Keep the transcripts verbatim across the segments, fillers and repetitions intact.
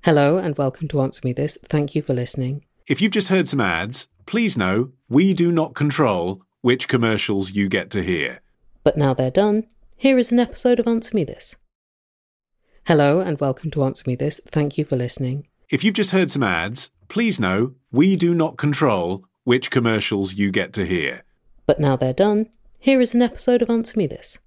Hello and welcome to Answer Me This. Thank you for listening. If you've just heard some ads, please know we do not control which commercials you get to hear. But now they're done, here is an episode of Answer Me This. Hello and welcome to Answer Me This. Thank you for listening. If you've just heard some ads, please know we do not control which commercials you get to hear. But now they're done, here is an episode of Answer Me This.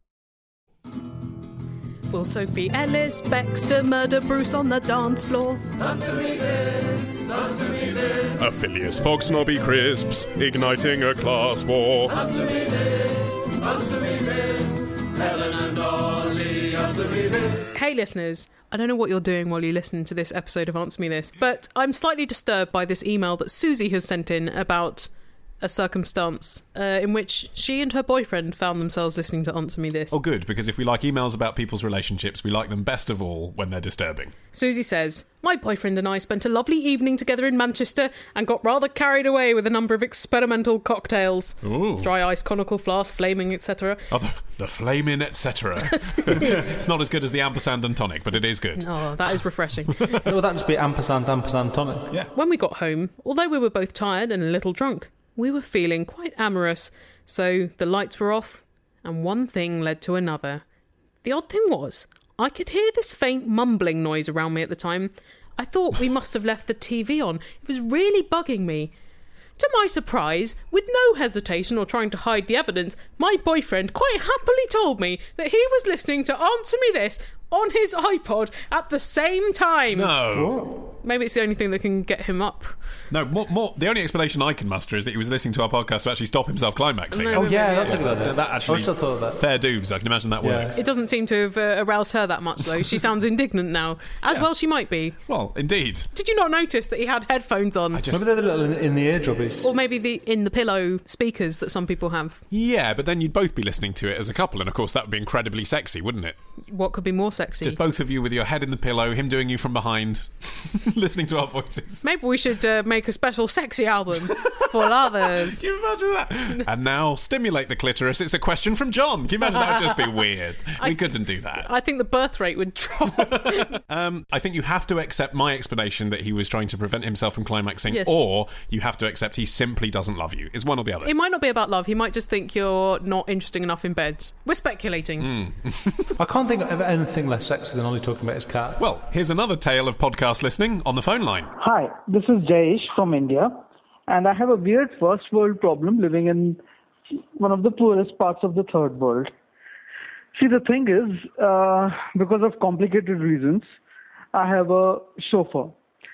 Will Sophie Ellis Bextor murder Bruce on the dance floor? Answer me this, answer me this. A Phileas Fogg snobby crisps, igniting a class war. Answer me this, answer me this. Helen and Ollie, answer me this. Hey listeners, I don't know what you're doing while you listen to this episode of Answer Me This, but I'm slightly disturbed by this email that Susie has sent in about a circumstance uh, in which she and her boyfriend found themselves listening to Answer Me This. Oh good, because if we like emails about people's relationships, we like them best of all when they're disturbing. Susie says, my boyfriend and I spent a lovely evening together in Manchester and got rather carried away with a number of experimental cocktails. Ooh. Dry ice, conical flask, flaming, et cetera. Oh, the, the flaming, et cetera. It's not as good as the ampersand and tonic, but it is good. Oh, that is refreshing. Well, that'd just be ampersand, ampersand, tonic. Yeah. When we got home, although we were both tired and a little drunk, we were feeling quite amorous, so the lights were off, and one thing led to another. The odd thing was, I could hear this faint mumbling noise around me at the time. I thought we must have left the T V on. It was really bugging me. To my surprise, with no hesitation or trying to hide the evidence, my boyfriend quite happily told me that he was listening to Answer Me This on his iPod at the same time. No. Maybe it's the only thing that can get him up. No, more, more. The only explanation I can muster is that he was listening to our podcast to actually stop himself climaxing. No, Oh, no, yeah, no, that's no. a good idea. That actually, I still thought of that. fair dues. I can imagine that Yeah. works. It doesn't seem to have uh, aroused her that much, though. She sounds indignant now. As Yeah. well she might be. Well, indeed. Did you not notice that he had headphones on? I just, Maybe they're the little in, in the ear drubbies. Or maybe the in-the-pillow speakers that some people have. yeah, but then you'd both be listening to it as a couple, and of course that would be incredibly sexy, wouldn't it? What could be more sexy? Just both of you with your head in the pillow, him doing you from behind, listening to our voices. Maybe we should uh, make a special sexy album for others. Can you imagine that? And now, stimulate the clitoris. It's a question from John. Can you imagine that would just be weird? We I- couldn't do that. I think the birth rate would drop. Um, I think you have to accept my explanation that he was trying to prevent himself from climaxing, Yes. or you have to accept he simply doesn't love you. It's one or the other. It might not be about love. He might just think you're not interesting enough in bed. We're speculating. I can't think of anything less sexy than Ollie talking about his cat. Well, here's another tale of podcast listening on the phone line. Hi, this is Jayesh from India, and I have a weird first world problem living in one of the poorest parts of the third world. See, the thing is, uh, because of complicated reasons, I have a chauffeur,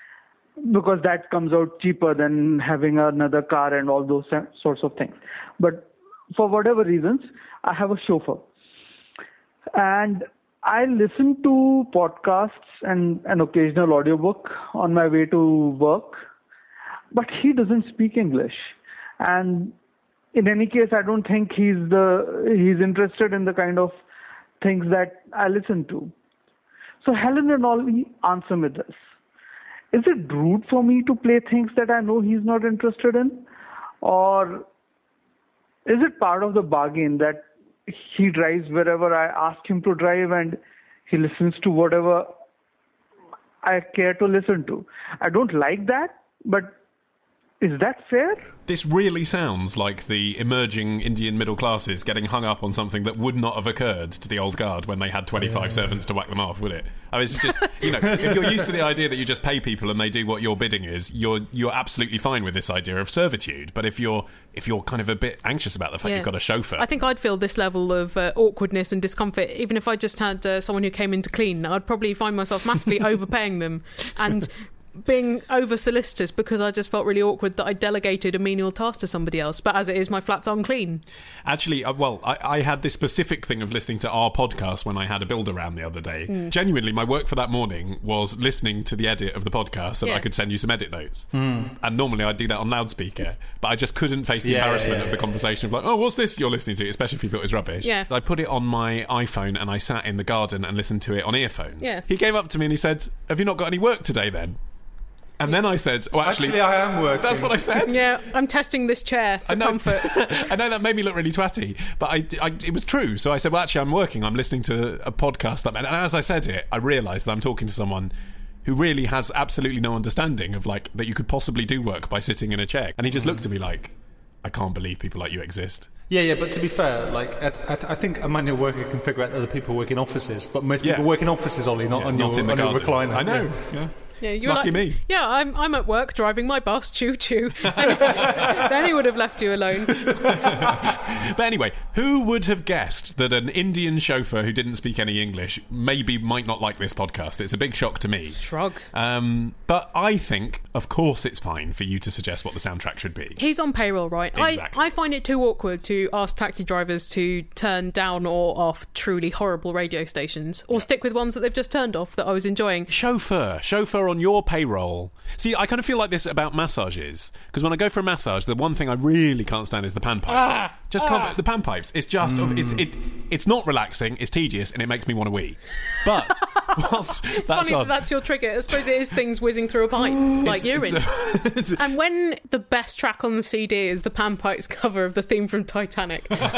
because that comes out cheaper than having another car and all those sorts of things. But for whatever reasons, I have a chauffeur. And I listen to podcasts and an occasional audiobook on my way to work, but he doesn't speak English. And in any case, I don't think he's the he's interested in the kind of things that I listen to. So Helen and Ollie, answer me this. Is it rude for me to play things that I know he's not interested in? Or is it part of the bargain that he drives wherever I ask him to drive and he listens to whatever I care to listen to? I don't like that, but is that fair? This really sounds like the emerging Indian middle classes getting hung up on something that would not have occurred to the old guard when they had twenty-five yeah. servants to whack them off, would it? I mean, it's just, you know, if you're used to the idea that you just pay people and they do what your bidding is, you're you're absolutely fine with this idea of servitude. But if you're if you're kind of a bit anxious about the fact Yeah. you've got a chauffeur, I think I'd feel this level of uh, awkwardness and discomfort even if I just had uh, someone who came in to clean. I'd probably find myself massively overpaying them and being over solicitous because I just felt really awkward that I delegated a menial task to somebody else. But as it is, my flat's unclean. Actually, uh, well, I, I had this specific thing of listening to our podcast when I had a build around the other day. Mm. Genuinely, my work for that morning was listening to the edit of the podcast so Yeah. that I could send you some edit notes. Mm. And normally I'd do that on loudspeaker, but I just couldn't face the Yeah, embarrassment yeah, of the yeah. conversation of like, oh, what's this you're listening to? Especially if you thought it was rubbish. Yeah. I put it on my iPhone and I sat in the garden and listened to it on earphones. Yeah. He came up to me and he said, have you not got any work today then? And then I said, oh, actually, Actually, I am working. That's what I said. Yeah, I'm testing this chair for I know, comfort. I know that made me look really twatty, but I, I, it was true. So I said, well, actually, I'm working. I'm listening to a podcast. That, and as I said it, I realised that I'm talking to someone who really has absolutely no understanding of like that you could possibly do work by sitting in a chair. And he just looked at me like, I can't believe people like you exist. Yeah, yeah, but to be fair, like at, at, I think a manual worker can figure out that other people work in offices, but most people Yeah. work in offices, Ollie, not Yeah, on not your, in the on your garden. recliner. I know. Yeah. Yeah. Yeah, you were Lucky like, me. Yeah, I'm I'm at work driving my bus, choo choo. Then he would have left you alone. But anyway, who would have guessed that an Indian chauffeur who didn't speak any English maybe might not like this podcast? It's a big shock to me. Shrug. Um, but I think, of course, it's fine for you to suggest what the soundtrack should be. He's on payroll, right? Exactly. I, I find it too awkward to ask taxi drivers to turn down or off truly horrible radio stations, or stick with ones that they've just turned off that I was enjoying. Chauffeur, chauffeur on your payroll. See, I kind of feel like this about massages, because when I go for a massage, the one thing I really can't stand is the panpipes. Ah, just can't. The panpipes. It's just. It's it. It's not relaxing. It's tedious, and it makes me want to wee. But whilst It's that's funny on, that that's your trigger. I suppose it is things whizzing through a pipe, like urine. it's- And when the best track on the C D is the Panpipes cover of the theme from Titanic, then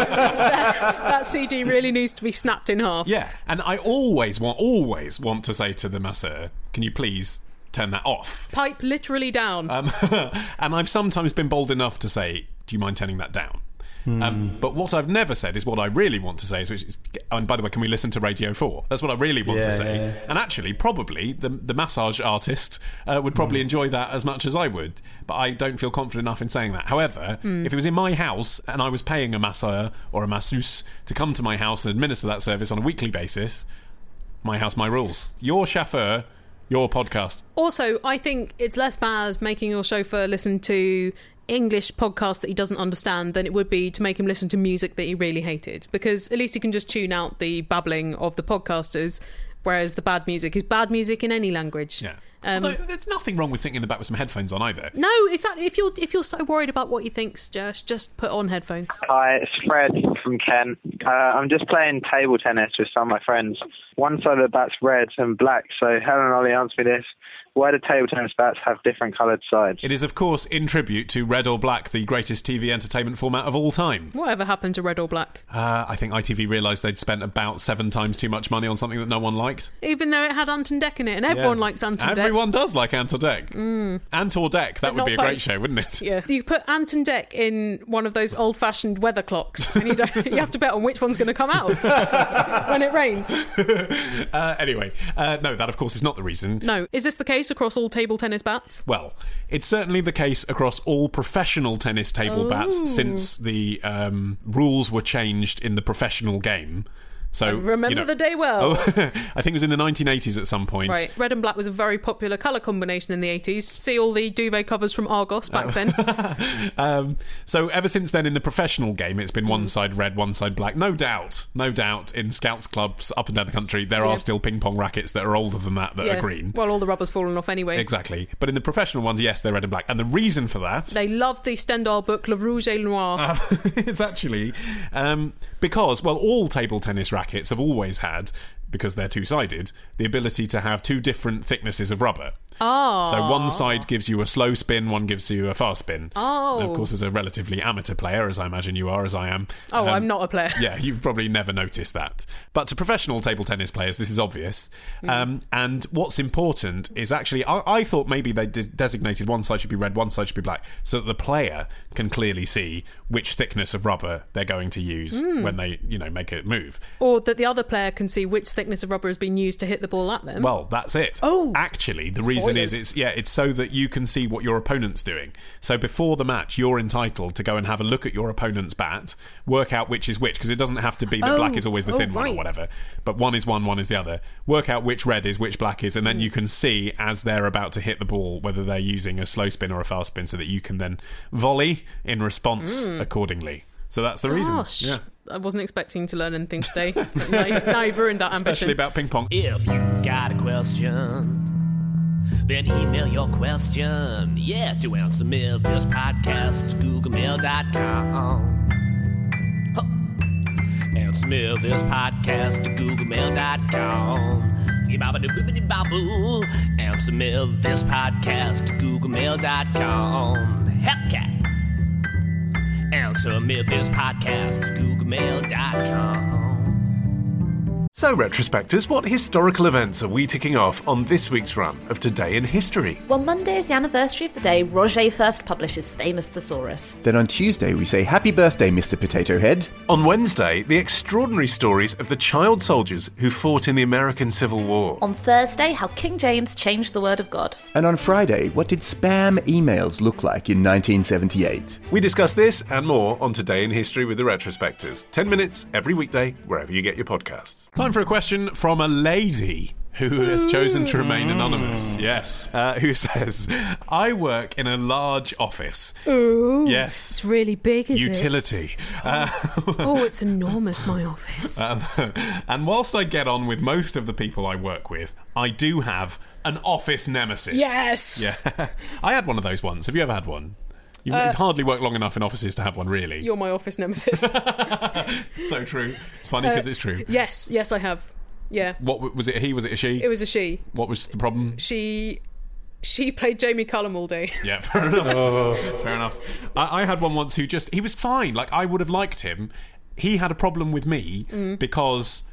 that, that C D really needs to be snapped in half. Yeah, and I always want, always want to say to the masseur, "Can you please turn that off?" Pipe literally down. Um, and I've sometimes been bold enough to say, "Do you mind turning that down?" Um, but what I've never said is what I really want to say is, which is, and by the way, can we listen to Radio four? That's what I really want Yeah, to say. yeah, yeah. And actually, probably the the massage artist uh, would probably enjoy that as much as I would. But I don't feel confident enough in saying that. However, if it was in my house and I was paying a masseur or a masseuse to come to my house and administer that service on a weekly basis, my house, my rules. Your chauffeur, your podcast. Also, I think it's less bad making your chauffeur listen to English podcast that he doesn't understand than it would be to make him listen to music that he really hated, because at least he can just tune out the babbling of the podcasters, whereas the bad music is bad music in any language. Yeah. Um, Although there's nothing wrong with sitting in the back with some headphones on either. No, exactly. If you're if you're so worried about what he thinks, just just put on headphones. Hi, it's Fred from Ken. Uh, I'm just playing table tennis with some of my friends. One side of the bat's red and black, so Helen and Ollie, answer me this. Why do table tennis bats have different coloured sides? It is, of course, in tribute to Red or Black, the greatest T V entertainment format of all time. Whatever happened to Red or Black? Uh, I think I T V realised they'd spent about seven times too much money on something that no one liked. Even though it had Ant and Deck in it, and everyone Yeah. likes Ant and Deck. Everyone does like Ant or Deck. Mm. Ant or Deck, that But would not be a great both. show, wouldn't it? Yeah, you put Ant and Deck in one of those old-fashioned weather clocks, and you don't, you have to bet on which one's going to come out when it rains. Uh, anyway, uh, no, that of course is not the reason. No, is this the case across all table tennis bats? Well, it's certainly the case across all professional tennis table bats since the um, rules were changed in the professional game. So Remember you know, the day well. Oh, I think it was in the nineteen eighties at some point. Right, red and black was a very popular colour combination in the eighties. See all the duvet covers from Argos back then. Um, so ever since then, in the professional game, it's been one side red, one side black. No doubt, no doubt, in scouts clubs up and down the country, there Yeah. are still ping pong rackets that are older than that that Yeah, are green. well, all the rubber's fallen off anyway. Exactly. But in the professional ones, yes, they're red and black. And the reason for that... They love the Stendhal book Le Rouge et Noir. Uh, it's actually um, because, well, all table tennis rackets have always had, because they're two-sided, the ability to have two different thicknesses of rubber. Oh. So one side gives you a slow spin, one gives you a fast spin. Oh. And of course, as a relatively amateur player, as I imagine you are, as I am. Oh, um, I'm not a player. Yeah, you've probably never noticed that. But to professional table tennis players, this is obvious. Mm. Um, and what's important is actually, I, I thought maybe they de- designated one side should be red, one side should be black, so that the player can clearly see which thickness of rubber they're going to use Mm. when they, you know, make a move. Or that the other player can see which thickness of rubber has been used to hit the ball at them. Well, that's it. Oh. Actually, the reason is, Spoilers. it's yeah, it's so that you can see what your opponent's doing. So before the match, you're entitled to go and have a look at your opponent's bat, work out which is which, because it doesn't have to be that Oh. black is always the Oh, thin one or right. whatever. But one is one, one is the other. Work out which red is, which black is, and Mm. then you can see as they're about to hit the ball whether they're using a slow spin or a fast spin, so that you can then volley in response accordingly. So that's the Gosh. reason. Yeah. I wasn't expecting to learn anything today. now, you, now you've ruined that ambition. Especially about ping pong. If you've got a question, then email your question. Yeah, to answer me this podcast, google mail dot com. Huh. Answer me this podcast, google mail dot com. Answer me this podcast, google mail dot com. Hellcat. Answer me this podcast, google mail dot com. So, retrospectors, what historical events are we ticking off on this week's run of Today in History? Well, Monday is the anniversary of the day Roger first published his famous Thesaurus. Then on Tuesday we say happy birthday, Mister Potato Head. On Wednesday, the extraordinary stories of the child soldiers who fought in the American Civil War. On Thursday, how King James changed the word of God. And on Friday, what did spam emails look like in nineteen seventy-eight? We discuss this and more on Today in History with the retrospectors. Ten minutes every weekday, wherever you get your podcasts. Time for a question from a lady who has chosen to remain anonymous. Yes. Uh, who says, I work in a large office. Ooh. Yes. It's really big, is Utility. it? Uh, oh, it's enormous, my office. Um, and whilst I get on with most of the people I work with, I do have an office nemesis. Yes. Yeah. I had one of those once. Have you ever had one? You've, Uh, you've hardly worked long enough in offices to have one, really. You're my office nemesis. So true. It's funny because Uh, it's true. Yes, yes, I have. Yeah. What w- was it? A he? Was it a she? It was a she. What was the problem? She she played Jamie Cullum all day. Yeah, fair enough. Fair enough. I, I had one once who just he was fine. Like I would have liked him. He had a problem with me Mm. because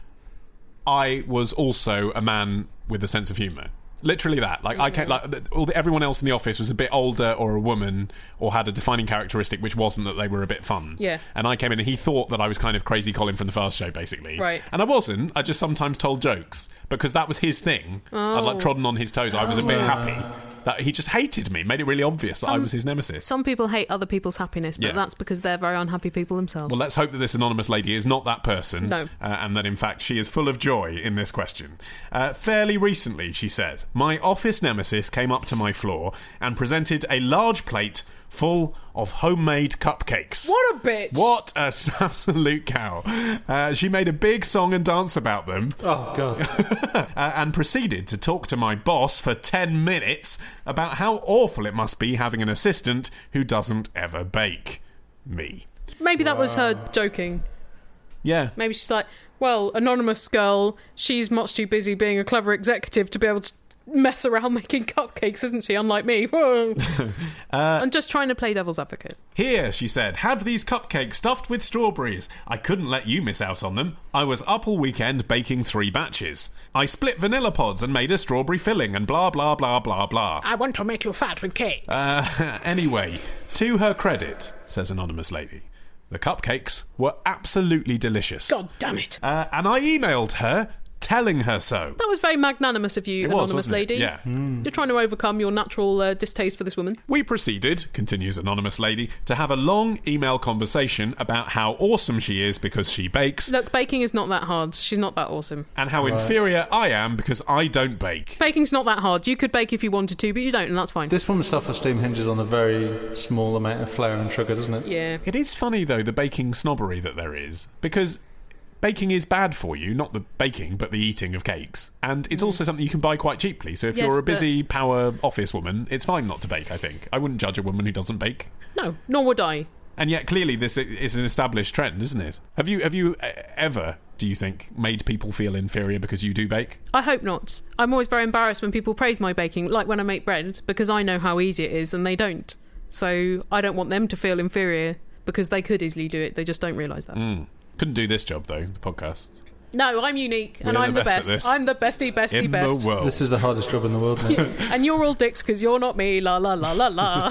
I was also a man with a sense of humour. Literally that. Like I can't. Like all the, everyone else in the office was a bit older or a woman or had a defining characteristic which wasn't that they were a bit fun. Yeah. And I came in and he thought that I was kind of Crazy Colin from the Fast Show, basically. Right. And I wasn't. I just sometimes told jokes because that was his thing. I'd like Oh. trodden on his toes. I was a bit Oh. happy that he just hated me. Made it really obvious that I Some- was his nemesis. Some people hate other people's happiness, but Yeah. that's because they're very unhappy people themselves. Well, let's hope that this anonymous lady is not that person. No. Uh, and that, in fact, she is full of joy in this question. Uh, fairly recently, she said, my office nemesis came up to my floor and presented a large plate full of homemade cupcakes. What a bitch! What a s- absolute cow. Uh, she made a big song and dance about them. Oh, God. uh, and proceeded to talk to my boss for ten minutes about how awful it must be having an assistant who doesn't ever bake. Me. Maybe that was her joking. Yeah. Maybe she's like, well, anonymous girl, she's much too busy being a clever executive to be able to mess around making cupcakes, isn't she? Unlike me. Whoa. uh, I'm just trying to play devil's advocate. Here, she said, have these cupcakes stuffed with strawberries. I couldn't let you miss out on them. I was up all weekend baking three batches. I split vanilla pods and made a strawberry filling and blah, blah, blah, blah, blah. I want to make you fat with cake. Uh, anyway, to her credit, says anonymous lady, the cupcakes were absolutely delicious. God damn it. Uh, and I emailed her telling her so. That was very magnanimous of you, It was, anonymous wasn't it? lady. Yeah. You're trying to overcome your natural uh, distaste for this woman. We proceeded, continues anonymous lady, to have a long email conversation about how awesome she is because she bakes, Look, baking is not that hard. She's not that awesome. and how Right. inferior I am because I don't bake. Baking's not that hard. You could bake if you wanted to, but you don't, and that's fine. This woman's self-esteem hinges on a very small amount of flour and sugar, doesn't it? Yeah. It is funny, though, the baking snobbery that there is, because baking is bad for you, not the baking, but the eating of cakes. And it's also something you can buy quite cheaply. So if Yes, you're a but- busy power office woman, it's fine not to bake, I think. I wouldn't judge a woman who doesn't bake. No, nor would I. And yet, clearly, this is an established trend, isn't it? Have you, have you uh, ever, do you think, made people feel inferior because you do bake? I hope not. I'm always very embarrassed when people praise my baking, like when I make bread, because I know how easy it is and they don't. So I don't want them to feel inferior because they could easily do it. They just don't realise that. Mm. Couldn't do this job, though, the podcast. No, I'm unique and We're I'm the the best at best. this. I'm the bestie, bestie, In best. the world. This is the hardest job in the world, mate. And you're all dicks because you're not me. La la la la la.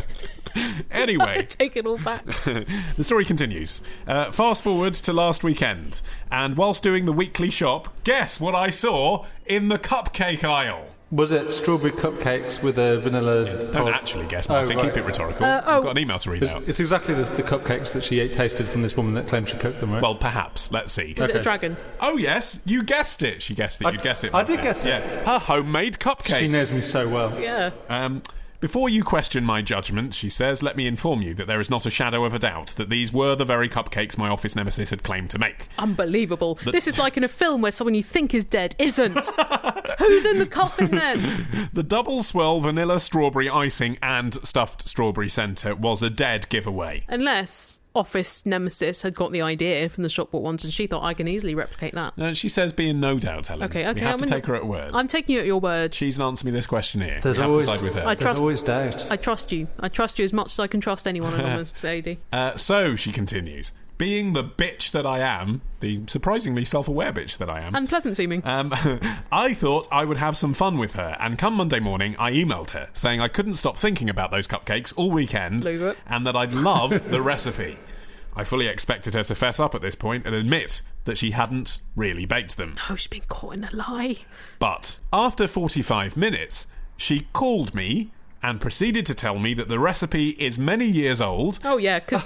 Anyway, Take it all back. the story continues. Uh, fast forward to last weekend, and whilst doing the weekly shop, guess what I saw in the cupcake aisle? Was it strawberry cupcakes with a vanilla... Don't pod? actually guess, Martin. Oh, right. Keep it rhetorical. Uh, oh. I've got an email to read It's, out. it's exactly the, the cupcakes that she ate tasted from this woman that claimed she cooked them, right? Well, perhaps. Let's see. Is it a dragon? Oh, yes. You guessed it. She guessed it. I- You'd guess it. I did Martin. guess it. Yeah. Her homemade cupcakes. She knows me so well. Yeah. Um, before you question my judgment, she says, let me inform you that there is not a shadow of a doubt that these were the very cupcakes my office nemesis had claimed to make. Unbelievable. The- This is like in a film where someone you think is dead isn't. Who's in the coffin then? The double swirl vanilla strawberry icing and stuffed strawberry centre was a dead giveaway. Unless office nemesis had got the idea from the shop bought once and she thought I can easily replicate that. No, she says be in no doubt, Helen. Okay, okay. We have I'm to in- take her at her word. I'm taking you at your word. She's an answer me this question here. There's we have always, to side with her. I there's trust- always doubt. I trust you. I trust you as much as I can trust anyone, anonymous lady. Uh, so, she continues, being the bitch that I am, the surprisingly self-aware bitch that I am, And pleasant seeming. um, I thought I would have some fun with her, and come Monday morning, I emailed her saying I couldn't stop thinking about those cupcakes all weekend, Loser. and that I'd love the recipe. I fully expected her to fess up at this point and admit that she hadn't really baked them. Oh, she's been caught in a lie. But after forty-five minutes, she called me and proceeded to tell me that the recipe is many years old. Oh, yeah, because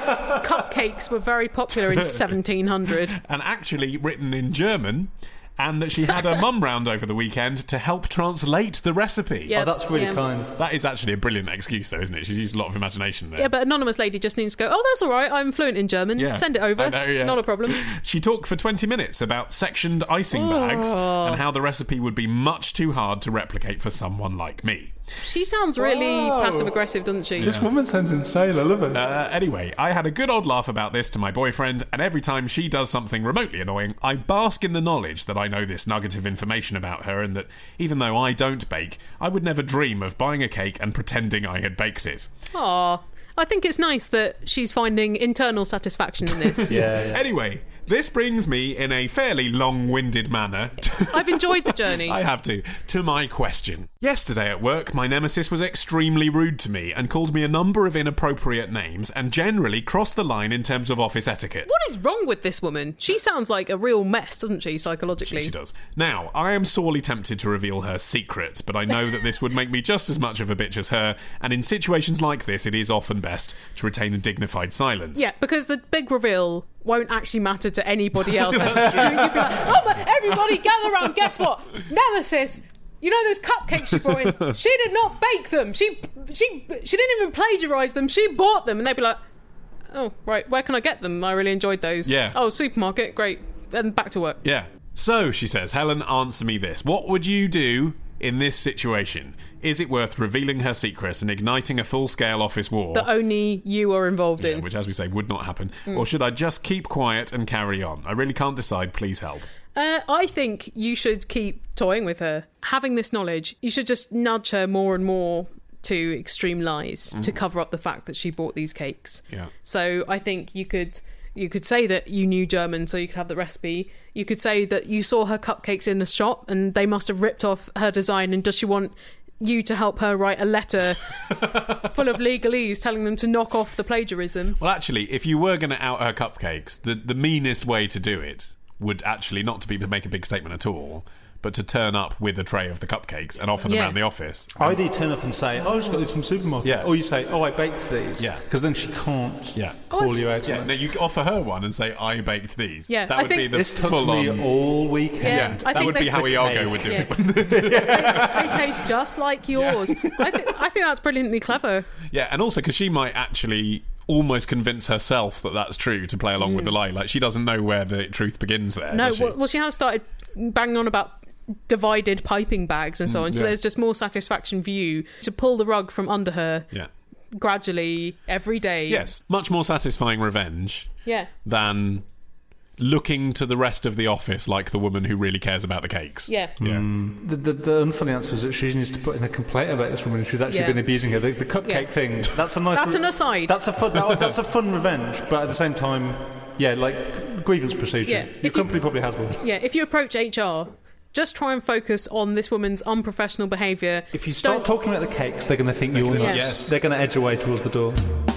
cupcakes were very popular in seventeen hundred. And actually written in German, and that she had her mum round over the weekend to help translate the recipe. Yeah, Oh, that's really yeah. kind. That is actually a brilliant excuse, though, isn't it? She's used a lot of imagination there. Yeah, but anonymous lady just needs to go, oh, that's all right, I'm fluent in German. Yeah. Send it over. I know, yeah. Not a problem. She talked for twenty minutes about sectioned icing bags Oh. and how the recipe would be much too hard to replicate for someone like me. She sounds really Wow. passive-aggressive, doesn't she? This woman sounds insane. I love her. Uh, anyway, I had a good old laugh about this to my boyfriend, and every time she does something remotely annoying, I bask in the knowledge that I know this nugget of information about her, and that even though I don't bake, I would never dream of buying a cake and pretending I had baked it. Aw. I think it's nice that she's finding internal satisfaction in this. yeah, yeah. Anyway, this brings me in a fairly long-winded manner. I've enjoyed the journey. I have to. To my question. Yesterday at work, my nemesis was extremely rude to me and called me a number of inappropriate names and generally crossed the line in terms of office etiquette. What is wrong with this woman? She sounds like a real mess, doesn't she, psychologically? She does. Now, I am sorely tempted to reveal her secret, but I know that this would make me just as much of a bitch as her, and in situations like this, it is often best to retain a dignified silence. Yeah, because the big reveal won't actually matter to anybody else. You'd be like, oh, but everybody gather around, guess what? Nemesis, you know those cupcakes she brought in? She did not bake them. She she she didn't even plagiarise them. She bought them. And they'd be like, oh, right, where can I get them? I really enjoyed those. Yeah. Oh, supermarket, great. And back to work. Yeah. So, she says, Helen, answer me this. What would you do in this situation? Is it worth revealing her secret and igniting a full-scale office war? That only you are involved Yeah, in. which, as we say, would not happen. Mm. Or should I just keep quiet and carry on? I really can't decide. Please help. Uh, I think you should keep toying with her. Having this knowledge, you should just nudge her more and more to extreme lies Mm. to cover up the fact that she bought these cakes. Yeah. So I think you could you could say that you knew German so you could have the recipe. You could say that you saw her cupcakes in the shop and they must have ripped off her design, and does she want you to help her write a letter full of legalese telling them to knock off the plagiarism? Well, actually, if you were going to out her cupcakes, the, the meanest way to do it would actually not to be to make a big statement at all, but to turn up with a tray of the cupcakes and offer them Yeah. around the office. Either you turn up and say, oh, I just got these from the supermarket. Yeah. Or you say, oh, I baked these. Yeah. Because then she can't Yeah. call Oh, you out. Yeah, on no, it. you offer her one and say, I baked these. Yeah, that I would be think- the This took full me on. all weekend. Yeah, Yeah, I that think would be they- how The Iago cake. would do Yeah. it. They taste just like yours. I, th- I think that's brilliantly clever. Yeah, and also because she might actually almost convince herself that that's true to play along with the lie. Like, she doesn't know where the truth begins there. No, does she? well, well, she has started banging on about divided piping bags and so on. So yeah. there's just more satisfaction for you to pull the rug from under her yeah. gradually every day. Yes, much more satisfying revenge Yeah. than looking to the rest of the office like the woman who really cares about the cakes. Yeah. Yeah. The, the, the unfunny answer is that she needs to put in a complaint about this woman who's actually Yeah. been abusing her. The, the cupcake Yeah. thing, that's a nice... That's an aside. That's a fun, that, that's a fun revenge, but at the same time, yeah, like grievance procedure. Yeah. Your If you- company probably has one. Yeah, if you approach H R, just try and focus on this woman's unprofessional behaviour. If you start Don't- talking about the cakes, they're going to think you're gonna- nuts. Yes. They're going to edge away towards the door.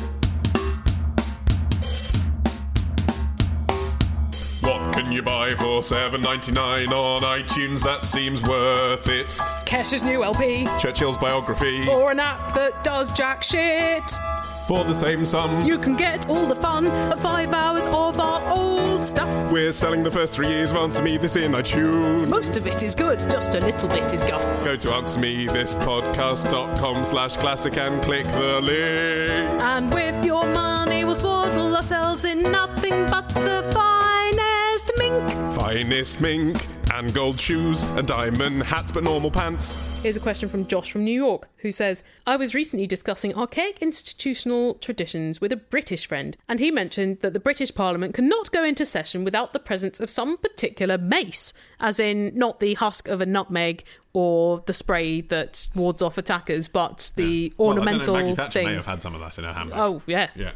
What can you buy for seven ninety-nine on iTunes? That seems worth it. Kesh's new L P, Churchill's biography. or an app that does jack shit. For the same sum, You can get all the fun of five hours of our old stuff. we're selling the first three years of Answer Me This in iTunes. Most of it is good, just a little bit is guff. Go to answermethispodcast.com slash classic and click the link. And with your money we'll swaddle ourselves in nothing but the finest mink. Finest mink and gold shoes and diamond hats but normal pants. Here's a question from Josh from New York, who says, I was recently discussing archaic institutional traditions with a British friend, and he mentioned that the British Parliament cannot go into session without the presence of some particular mace, as in not the husk of a nutmeg or the spray that wards off attackers, but the Well, I ornamental don't know, Maggie Thatcher thing. may have had some of that in her handbag. Oh, yeah. Yeah.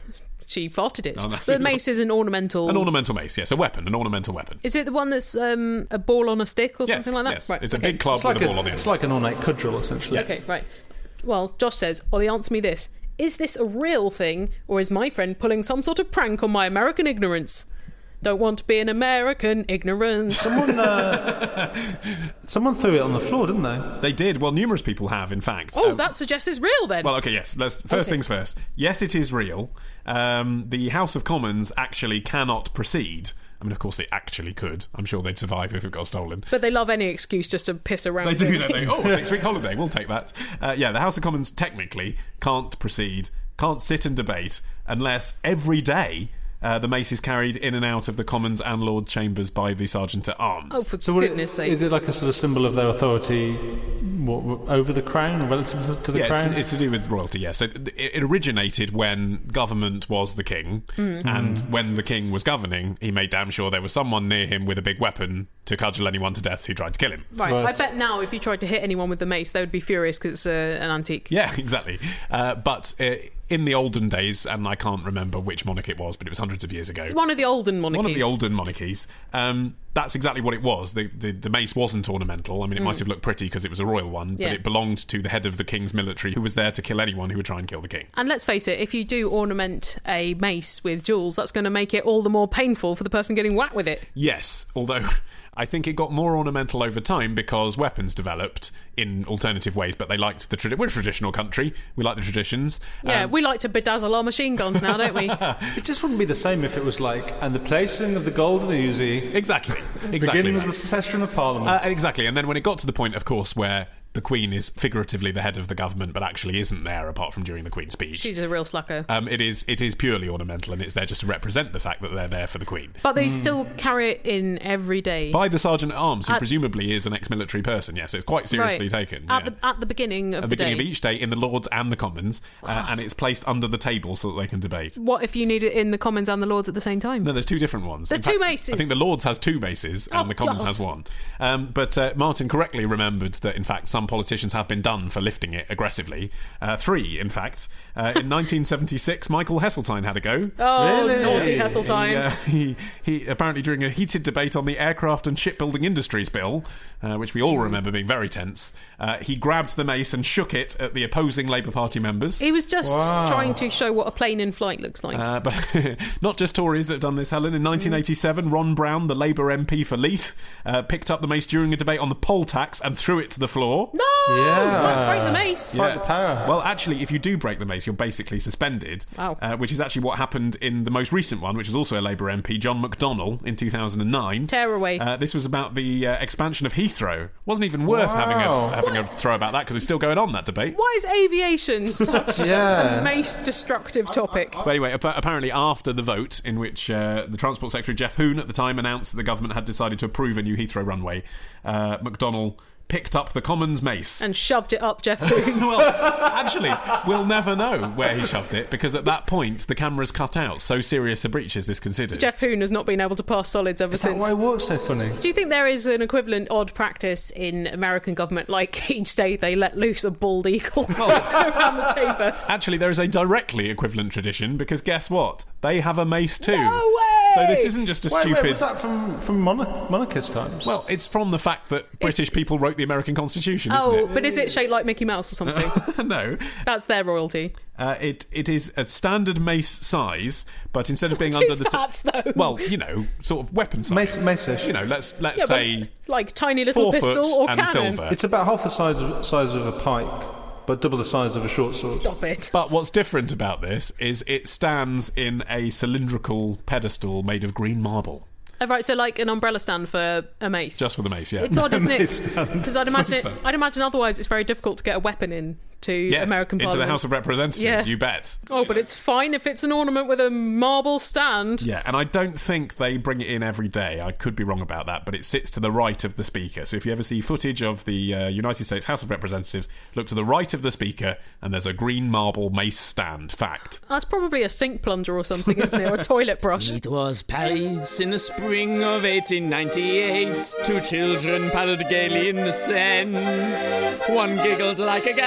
she farted it. Oh, no, the mace is an ornamental... An ornamental mace, yes. A weapon, an ornamental weapon. Is it the one that's um, a ball on a stick or yes, something like that? Yes, Right, it's a okay. big club It's like with a a- ball on the end. It's like an ornate cudgel, essentially. Yes. Okay, right. Well, Josh says, Ollie, answer me this. Is this a real thing, or is my friend pulling some sort of prank on my American ignorance? Don't want to be an American ignorance. Someone, uh, someone threw it on the floor, didn't they? They did. Well, numerous people have, in fact. Oh, Um, that suggests it's real then. Well, okay, yes. Let's first Okay. things first. Yes, it is real. Um, the House of Commons actually cannot proceed. I mean, of course, they actually could. I'm sure they'd survive if it got stolen. But they love any excuse just to piss around. They do, don't don't they? Oh, six-week holiday. We'll take that. Uh, yeah, the House of Commons technically can't proceed, can't sit and debate unless every day uh, the mace is carried in and out of the Commons and Lord Chambers by the Sergeant at Arms. Oh, for So would goodness it, sake. is it like a sort of symbol of their authority what, over the crown, or relative to, to the yeah, crown? it's, it's to do with royalty, yes. So it, it originated when government was the king, Mm. and when the king was governing, he made damn sure there was someone near him with a big weapon to cudgel anyone to death who tried to kill him. Right. Right. I bet now if you tried to hit anyone with the mace, they would be furious because it's uh, an antique. Yeah, exactly. Uh, but uh, in the olden days, and I can't remember which monarch it was, but it was hundreds of years ago. One of the olden monarchies. One of the olden monarchies. Um, that's exactly what it was. The, the, the mace wasn't ornamental. I mean, it Mm. might have looked pretty because it was a royal one, Yeah. but it belonged to the head of the king's military, who was there to kill anyone who would try and kill the king. And let's face it, if you do ornament a mace with jewels, that's going to make it all the more painful for the person getting whacked with it. Yes, although I think it got more ornamental over time because weapons developed in alternative ways, but they liked the tradi- we're a traditional country. We like the traditions. Yeah, Um, we like to bedazzle our machine guns now, don't we? It just wouldn't be the same if it was like, and the placing of the golden Uzi exactly. Exactly. begins the secession of Parliament. Uh, exactly. And then when it got to the point, of course, where the Queen is figuratively the head of the government, but actually isn't there apart from during the Queen's speech. She's a real slacker. Um, it is it is purely ornamental, and it's there just to represent the fact that they're there for the Queen. But they still carry it in every day. By the Sergeant at Arms, who At- presumably is an ex-military person, yes, it's quite seriously Right. taken. At, yeah. the, at the beginning of At the, the beginning day. of each day in the Lords and the Commons, uh, and it's placed under the table so that they can debate. What if you need it in the Commons and the Lords at the same time? No, there's two different ones. There's In two fact, maces. I think the Lords has two maces and Oh, the Commons God. has one. Um, but uh, Martin correctly remembered that, in fact, some politicians have been done for lifting it aggressively. Uh, three, in fact. Uh, in nineteen seventy-six, Michael Heseltine had a go. Oh, Really? naughty Heseltine. He, uh, he, he apparently during a heated debate on the Aircraft and Shipbuilding Industries Bill, uh, which we all remember being very tense, uh, he grabbed the mace and shook it at the opposing Labour Party members. He was just Wow. trying to show what a plane in flight looks like. Uh, but not just Tories that have done this, Helen. In nineteen eighty-seven, Ron Brown, the Labour M P for Leith, uh, picked up the mace during a debate on the poll tax and threw it to the floor. no! Yeah. Break the mace. Fight the power. Well, actually, if you do break the mace, you're basically suspended. Wow. Uh, which is actually what happened in the most recent one, which was also a Labour M P, John McDonnell, in two thousand nine. Tear away. Uh, this was about the uh, expansion of Heathrow. Wasn't even worth Wow. having a having a throw about that because it's still going on, that debate. Why is aviation such Yeah. a mace-destructive topic? But anyway, ap- apparently after the vote in which uh, the Transport Secretary Jeff Hoon at the time announced that the government had decided to approve a new Heathrow runway, uh, McDonnell picked up the Commons mace. And shoved it up Jeff Boone. Well, actually, we'll never know where he shoved it because at that point the camera's cut out. So serious a breach is this considered. Jeff Hoon has not been able to pass solids ever Is that since. why it works so funny? Do you think there is an equivalent odd practice in American government, like each day they let loose a bald eagle around the chamber? Actually, there is a directly equivalent tradition because guess what? They have a mace too. No way! So this isn't just a Wait, stupid. wait, was that from, from monarch- monarchist times? Well, it's from the fact that British people wrote the American Constitution, isn't Oh, it? but is it shaped like Mickey Mouse or something? No. That's their royalty. Uh, it it is a standard mace size, but instead of being What under is the that, though? well, you know, sort of weapon size. Mace- mace-ish. You know, let's let's Yeah, but say like tiny little four pistol foot or and cannon. silver. It's about half the size of, size of a pike, but double the size of a short sword. Stop it. But what's different about this is it stands in a cylindrical pedestal made of green marble. Oh, right, so like an umbrella stand for a mace. Just for the mace, yeah. It's odd, isn't it? Mace stand. Because I'd imagine it, stand. I'd imagine otherwise it's very difficult to get a weapon in to Yes, American into Parliament. the House of Representatives, Yeah. you bet. Oh, but it's fine if it's an ornament with a marble stand. Yeah, and I don't think they bring it in every day. I could be wrong about that, but it sits to the right of the Speaker. So if you ever see footage of the uh, United States House of Representatives, look to the right of the Speaker, and there's a green marble mace stand. Fact. That's probably a sink plunger or something, isn't it? Or a toilet brush. It was Paris in the spring of eighteen ninety-eight. Two children paddled gaily in the Seine. One giggled like a girl,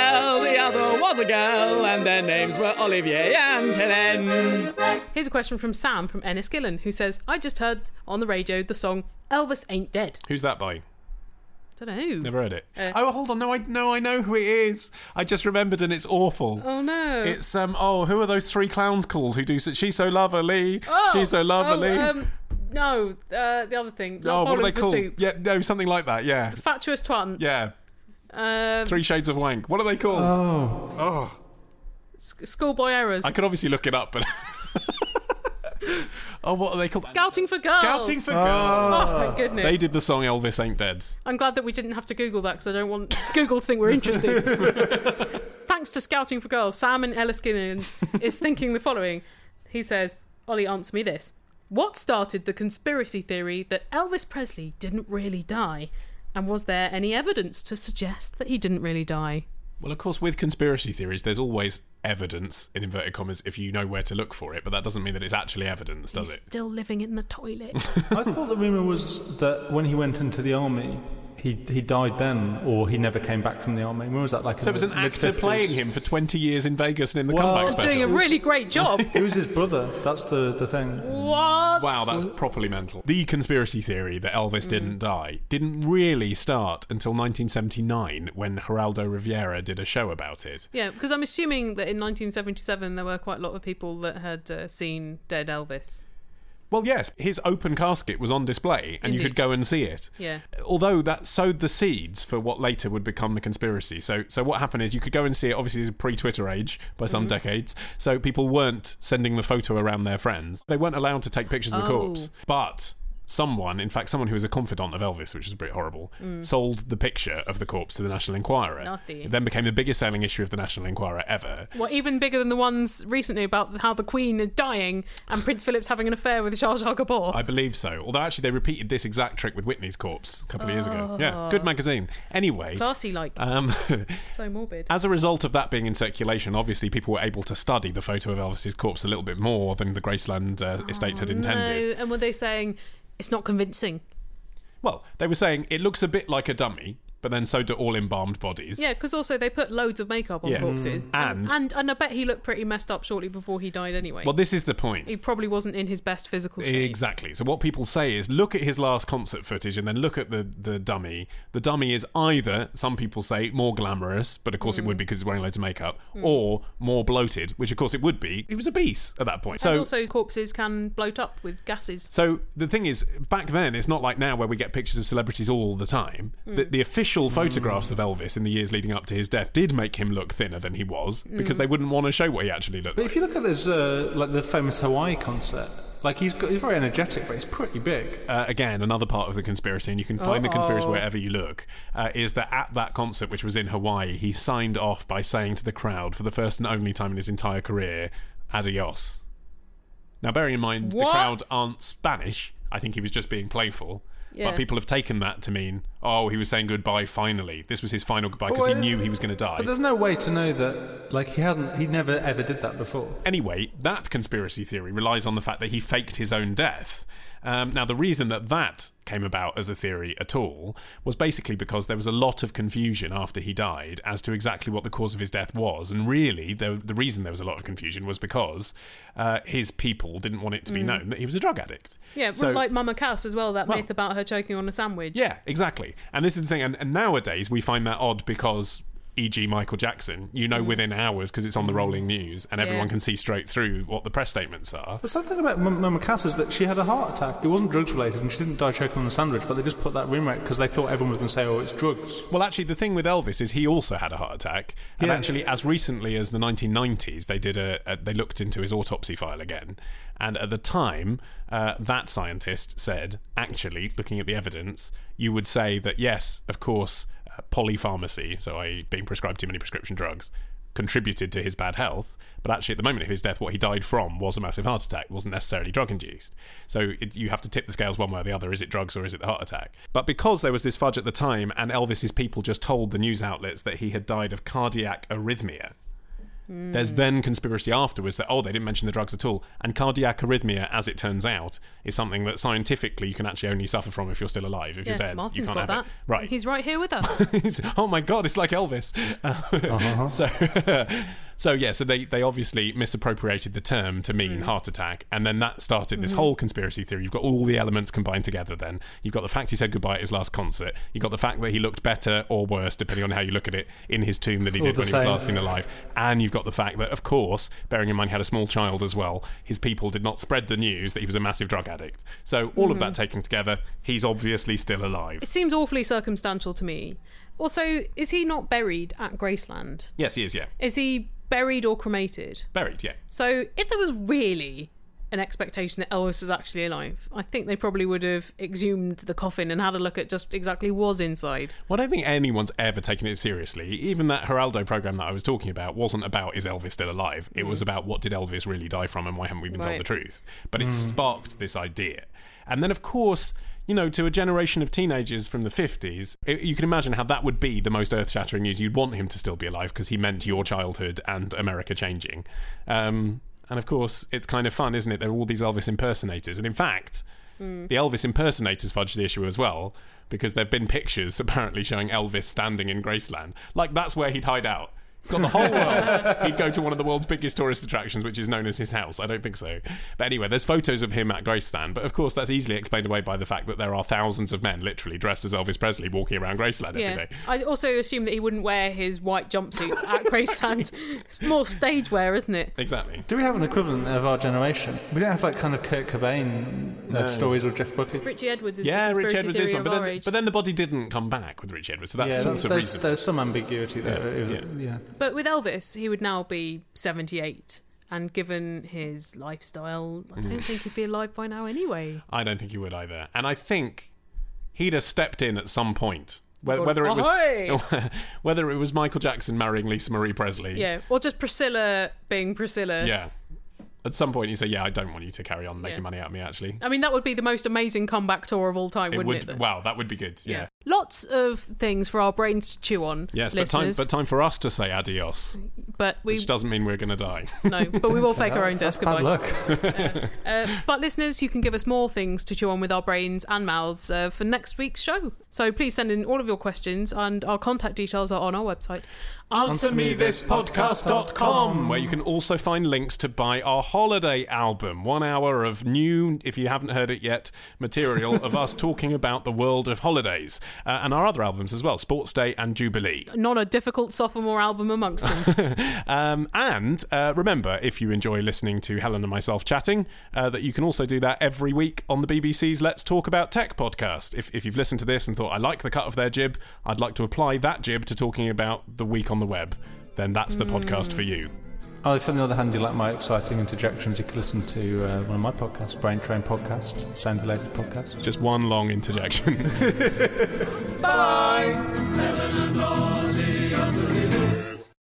the other was a girl, and their names were Olivier and Helen. Here's a question from Sam from Enniskillen, who says, I just heard on the radio the song Elvis Ain't Dead. Who's that by? Don't know. Never heard it. Uh, oh, hold on. No, I no, I know who it is. I just remembered, and it's awful. Oh no! It's um. Oh, who are those three clowns called? Who do? She's so lovely. Oh, She's so lovely. Oh, um, no, uh, the other thing. Not oh, what are they for called? Soup. Yeah, no, something like that. Yeah. Fatuous Twants. Yeah. Um, Three Shades of Wank. What are they called? Oh. Oh. Schoolboy Errors. I could obviously look it up, but. Oh, what are they called? Scouting for Girls. Scouting for oh. Girls. Oh, my goodness. They did the song Elvis Ain't Dead. I'm glad that we didn't have to Google that because I don't want Google to think we're interested. Thanks to Scouting for Girls, Sam in Enniskillen is thinking the following. He says, Ollie, answer me this. What started the conspiracy theory that Elvis Presley didn't really die? And was there any evidence to suggest that he didn't really die? Well, of course, with conspiracy theories, there's always evidence, in inverted commas, if you know where to look for it, but that doesn't mean that it's actually evidence, does He's it? Still living in the toilet. I thought the rumour was that when he went into the army, he he died then, or he never came back from the army. When was that? Like so it was an actor mid-fifties? playing him for twenty years in Vegas and in the Well, comeback He's special. Doing a really great job. It was his brother. That's the, the thing. What? Wow, that's properly mental. The conspiracy theory that Elvis mm. didn't die didn't really start until nineteen seventy-nine when Geraldo Rivera did a show about it. Yeah, because I'm assuming that in nineteen seventy-seven there were quite a lot of people that had uh, seen dead Elvis. Well, yes, his open casket was on display and Indeed. you could go and see it. Yeah. Although that sowed the seeds for what later would become the conspiracy. So so what happened is you could go and see it. Obviously, it's a pre-Twitter age by some mm. decades. So people weren't sending the photo around their friends. They weren't allowed to take pictures of the Oh. corpse. But someone, in fact, someone who was a confidant of Elvis, which is a bit horrible, Mm. sold the picture of the corpse to the National Enquirer. Nasty. It then became the biggest selling issue of the National Enquirer ever. Well, even bigger than the ones recently about how the Queen is dying and Prince Philip's having an affair with Charles Jar Gabor. I believe so. Although actually they repeated this exact trick with Whitney's corpse a couple of years ago. Oh. Yeah, good magazine. Anyway. Classy, like. Um, so morbid. As a result of that being in circulation, obviously people were able to study the photo of Elvis's corpse a little bit more than the Graceland uh, estate had intended. No. And were they saying it's not convincing? Well, they were saying it looks a bit like a dummy, but then so do all embalmed bodies. Yeah, because also they put loads of makeup on Yeah. corpses. And- and and I bet he looked pretty messed up shortly before he died anyway. Well, this is the point. He probably wasn't in his best physical shape. Exactly. So what people say is look at his last concert footage and then look at the, the dummy. The dummy is either, some people say, more glamorous, but of course Mm. it would be because he's wearing loads of makeup, Mm. or more bloated, which of course it would be. He was obese at that point. And So also corpses can bloat up with gases. So the thing is, back then, it's not like now where we get pictures of celebrities all the time. Mm. The, the official photographs of Elvis in the years leading up to his death did make him look thinner than he was because Mm. they wouldn't want to show what he actually looked But like. if you look at this, uh, like the famous Hawaii concert, like he's got, he's very energetic, but he's pretty big. Uh, again, another part of the conspiracy, and you can find the conspiracy Uh-oh. wherever you look, uh, is that at that concert, which was in Hawaii, he signed off by saying to the crowd, for the first and only time in his entire career, adios. Now, bearing in mind the What? crowd aren't Spanish, I think he was just being playful. Yeah. But people have taken that to mean, oh, he was saying goodbye finally. This was his final goodbye But because he why is- knew he was going to die. But there's no way to know that, like he hasn't, he never ever did that before. Anyway, that conspiracy theory relies on the fact that he faked his own death. Um, now, the reason that that came about as a theory at all was basically because there was a lot of confusion after he died as to exactly what the cause of his death was. And really, the, the reason there was a lot of confusion was because uh, his people didn't want it to be Mm. known that he was a drug addict. Yeah, So- like Mama Cass as well, that Well- myth about her choking on a sandwich. Yeah, exactly. And this is the thing. And, and nowadays, we find that odd because, for example, Michael Jackson, you know Mm. within hours because it's on the rolling news and everyone Yeah. can see straight through what the press statements are. But something about M- Mama Cass is that she had a heart attack. It wasn't drugs related, and she didn't die choking on a sandwich. But they just put that rumour out because they thought everyone was going to say, "Oh, it's drugs." Well, actually, the thing with Elvis is he also had a heart attack, and Yeah. actually, as recently as the nineteen nineties, they did a, a they looked into his autopsy file again, and at the time, uh, that scientist said, actually, looking at the evidence, you would say that yes, of course, uh, polypharmacy, so I being prescribed too many prescription drugs, contributed to his bad health, but actually at the moment of his death what he died from was a massive heart attack. It wasn't necessarily drug induced. So it, you have to tip the scales one way or the other. Is it drugs or is it the heart attack? But because there was this fudge at the time and Elvis's people just told the news outlets that he had died of cardiac arrhythmia, Mm. There's then conspiracy afterwards that, oh, they didn't mention the drugs at all. And cardiac arrhythmia, as it turns out, is something that scientifically you can actually only suffer from if you're still alive. If yeah, you're dead, Martin's you can't got have that. it. Right. He's right here with us. Oh my God, it's like Elvis. Uh-huh. So, so yeah, so they, they obviously misappropriated the term to mean Mm. heart attack, and then that started this Mhm. whole conspiracy theory. You've got all the elements combined together then. You've got the fact he said goodbye at his last concert. You've got the fact that he looked better or worse, depending on how you look at it, in his tomb than he All did the when he was same. last seen alive. And you've got the fact that, of course, bearing in mind he had a small child as well, his people did not spread the news that he was a massive drug addict. So all of Mhm. that taken together, he's obviously still alive. It seems awfully circumstantial to me. Also, is he not buried at Graceland? Yes, he is, yeah. Is he buried or cremated? Buried, yeah. So, if there was really an expectation that Elvis was actually alive, I think they probably would have exhumed the coffin and had a look at just exactly what was inside. Well, I don't think anyone's ever taken it seriously. Even that Geraldo program that I was talking about wasn't about is Elvis still alive? It Mm. was about what did Elvis really die from and why haven't we been told Right. the truth? But it Mm. sparked this idea. And then, of course, you know, to a generation of teenagers from the fifties, it, you can imagine how that would be the most earth-shattering news. You'd want him to still be alive because he meant your childhood and America changing. Um, and of course, it's kind of fun, isn't it? There are all these Elvis impersonators. And in fact, Mm. the Elvis impersonators fudged the issue as well, because there have been pictures apparently showing Elvis standing in Graceland. Like, that's where he'd hide out. He's got the whole world. He'd go to one of the world's biggest tourist attractions, which is known as his house. I don't think so. But anyway, there's photos of him at Graceland. But of course, that's easily explained away by the fact that there are thousands of men literally dressed as Elvis Presley walking around Graceland Yeah. every day. I also assume that he wouldn't wear his white jumpsuits at Graceland. It's more stage wear, isn't it? Exactly. Do we have an equivalent of our generation? We don't have like kind of Kurt Cobain uh, No. stories or Jeff Buckley. Richie Edwards is Yeah, the Rich conspiracy Edwards theory is one. of But our then, age. but then the body didn't come back with Rich Edwards, so that's yeah, sort of there's, reason. there's some ambiguity there. Yeah, Yeah. yeah. But with Elvis, he would now be seventy-eight. And given his lifestyle, I don't Mm. think he'd be alive by now anyway. I don't think he would either. And I think he'd have stepped in at some point. Whether, Gone, whether it "Ahoy!" was whether it was Michael Jackson marrying Lisa Marie Presley. Yeah, or just Priscilla being Priscilla. Yeah. At some point you say, yeah, I don't want you to carry on making Yeah. money out of me, actually. I mean, that would be the most amazing comeback tour of all time, It wouldn't would, it? though? wow, that would be good. Yeah. Lots of things for our brains to chew on, Yes, but time, listeners. but time for us to say adios. But we Which doesn't mean we're going to die. no, but we will fake our own death Bad goodbye. luck. Uh, but listeners, you can give us more things to chew on with our brains and mouths uh, for next week's show. So please send in all of your questions, and our contact details are on our website. answer me this podcast dot com, where you can also find links to buy our holiday album. One hour of new, if you haven't heard it yet, material of us talking about the world of holidays. Uh, and our other albums as well, Sports Day and Jubilee. Not a difficult sophomore album amongst them. um, and uh, remember, if you enjoy listening to Helen and myself chatting, uh, that you can also do that every week on the B B C's Let's Talk About Tech podcast. If, if you've listened to this and thought, I like the cut of their jib, I'd like to apply that jib to talking about the week on the web, then that's the podcast for you. Oh, if on the other hand you like my exciting interjections, you could listen to uh, one of my podcasts, Brain Train Podcast, Sound Related Podcast. Just one long interjection. Bye! Helen and Ollie, answer me